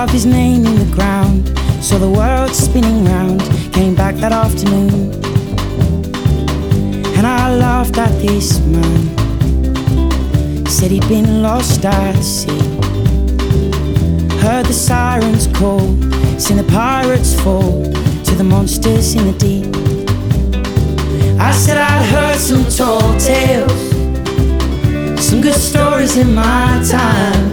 carved his name in the ground, saw the world spinning round, came back that afternoon. And I laughed at this man, said he'd been lost at sea. Heard the sirens call, seen the pirates fall to the monsters in the deep. I said I'd heard some tall tales, some good stories in my time.